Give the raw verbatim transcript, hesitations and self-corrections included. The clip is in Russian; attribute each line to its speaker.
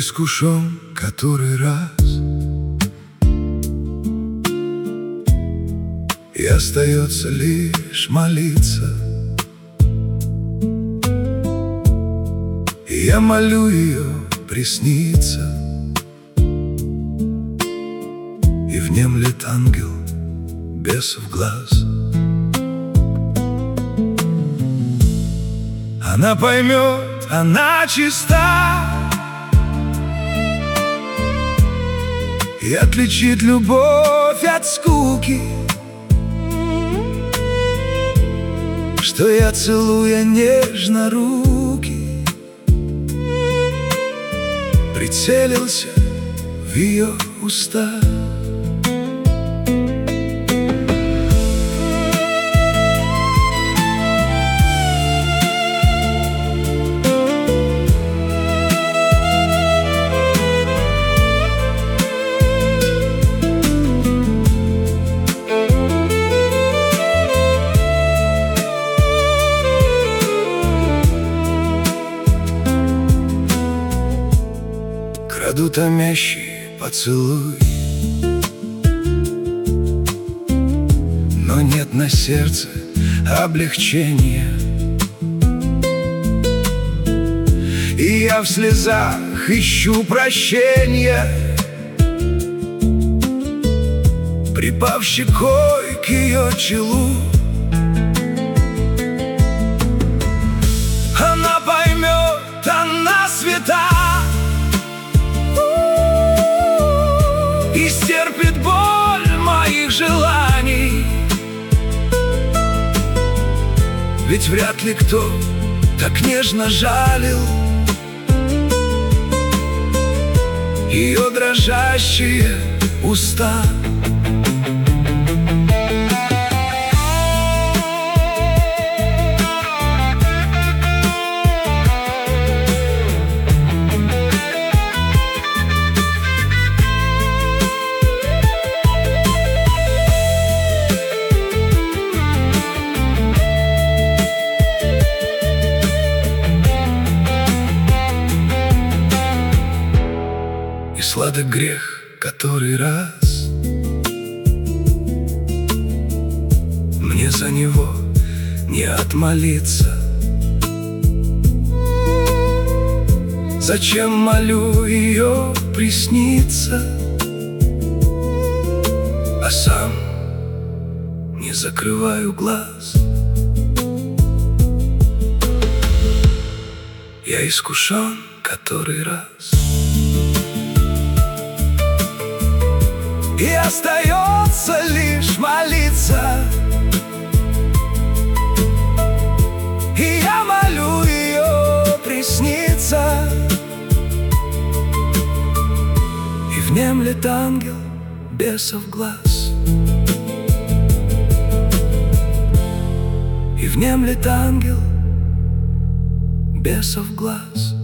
Speaker 1: искушен который раз, и остается лишь молиться. И я молю ее присниться, и внемлет ангел бесов глаз. Она поймет, она чиста, и отличит любовь от скуки, что я, целуя нежно руки, прицелился в ее уста. Краду томящий поцелуй, но нет на сердце облегчения, и я в слезах ищу прощения, припав щекой к ее челу. Она поймет, она свята, и стерпит боль моих желаний, ведь вряд ли кто так нежно жалил ее дрожащие уста. И сладок грех который раз, мне за него не отмолиться. Зачем молю ее присниться, а сам не закрываю глаз? Я искушен который раз, и остается лишь молиться. И я молю ее присниться, и внемлет ангел бесов глаз, и внемлет ангел бесов глаз.